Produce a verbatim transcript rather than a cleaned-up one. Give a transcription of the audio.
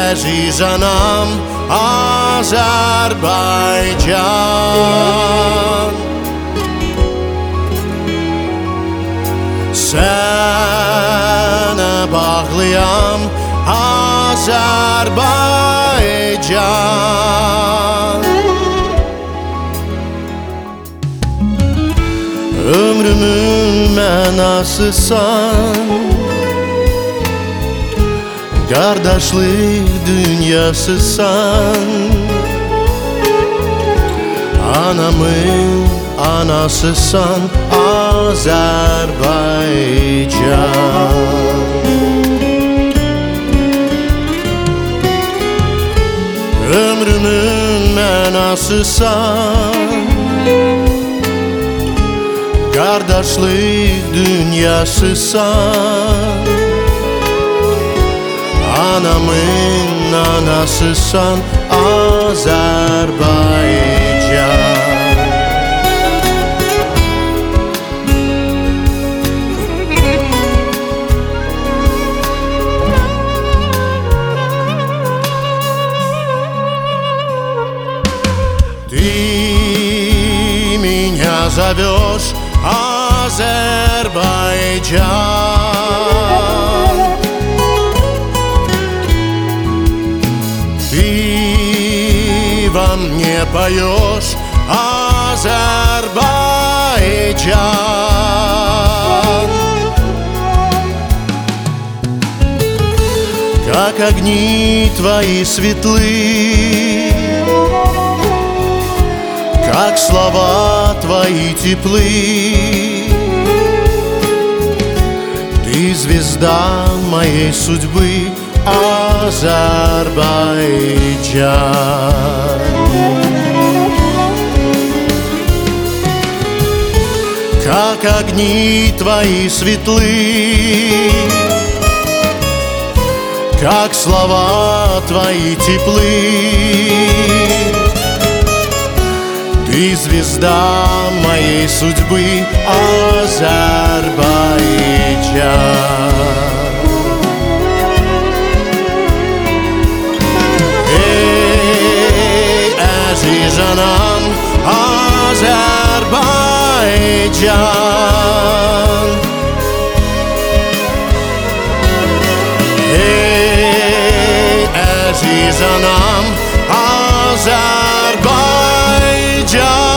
Azərbaycanam, Azərbaycan. Sənə bağlıyam, Azərbaycan. Ömrümün mənasısan, qardaşlıq dünyasısan. Anamın anasısan, Azərbaycan. Ömrümün mənasısan, qardaşlıq dünyasısan. Anamın anasısan, Azərbaycan. Ты меня зовешь, Азербайджан. Ты во мне поешь, Азербайджан. Как огни твои светлы, как слова твои теплы. Ты звезда моей судьбы, Азербайджан. Как огни твои светлы, как слова твои теплы. Ты звезда моей судьбы, Азербайджан. Ey Azərbaycanam, Azərbaycan. Ey Azərbaycanam, Azərbaycan.